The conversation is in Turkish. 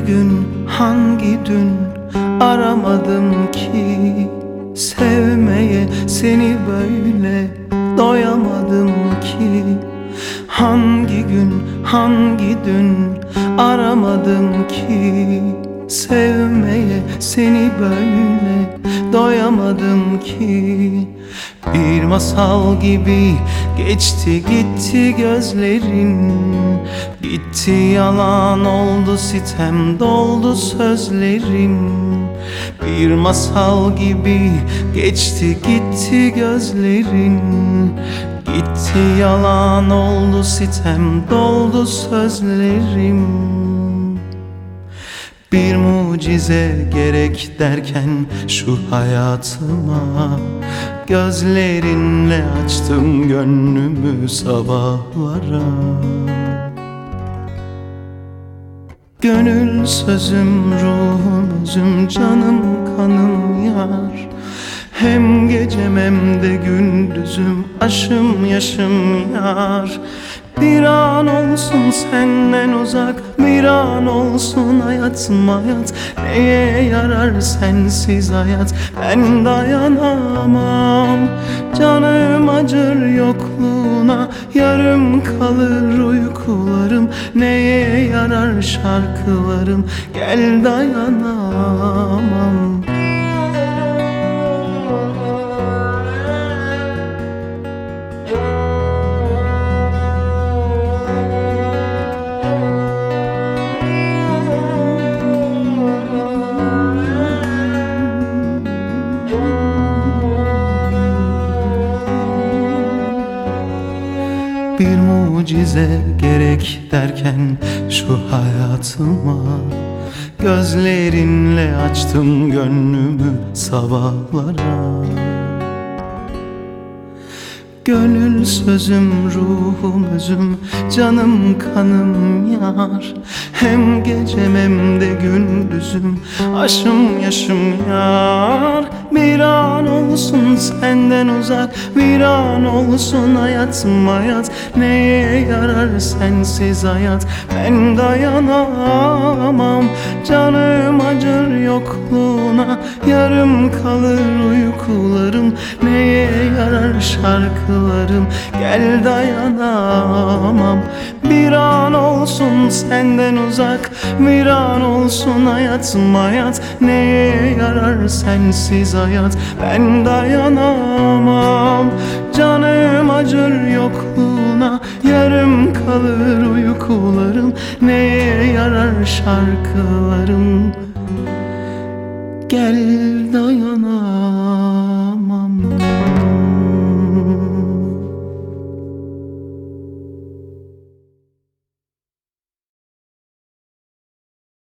gün hangi dün aramadım ki sevmeye seni böyle doyamadım ki. Hangi gün hangi dün aramadım ki sevmeye seni böyle doyamadım ki. Bir masal gibi geçti gitti gözlerin, gitti yalan oldu sitem doldu sözlerin. Bir masal gibi geçti gitti gözlerin, gitti yalan oldu sitem doldu sözlerim. Bir mucize gerek derken şu hayatıma, gözlerinle açtım gönlümü sabahlara. Gönül sözüm, ruhum özüm, canım kanım yar. Hem gecem hem de gündüzüm, aşım yaşım yar. Bir an olsun senden uzak, bir an olsun hayatım hayat. Neye yarar sensiz hayat, ben dayanamam. Canım acır yokluğuna, yarım kalır uykularım. Neye yarar şarkılarım, gel dayanamam. Bir mucize gerek derken şu hayatıma, gözlerinle açtım gönlümü sabahlara. Gönül sözüm, ruhum özüm, canım kanım yar. Hem gecem hem de gündüzüm, aşım yaşım yar. Bir an olsun senden uzak, bir an olsun hayatım hayat. Neye yarar sensiz hayat, ben dayanamam. Canım acır yokluğuna, yarım kalır uykularım. Neye yarar şarkılarım, gel dayanamam. Bir an olsun senden uzak, bir an olsun hayatım hayat. Neye yarar sensiz hayat, ben dayanamam. Canım acır yokluğuna, yarım kalır uykularım. Neye yarar şarkılarım, gel dayanamam.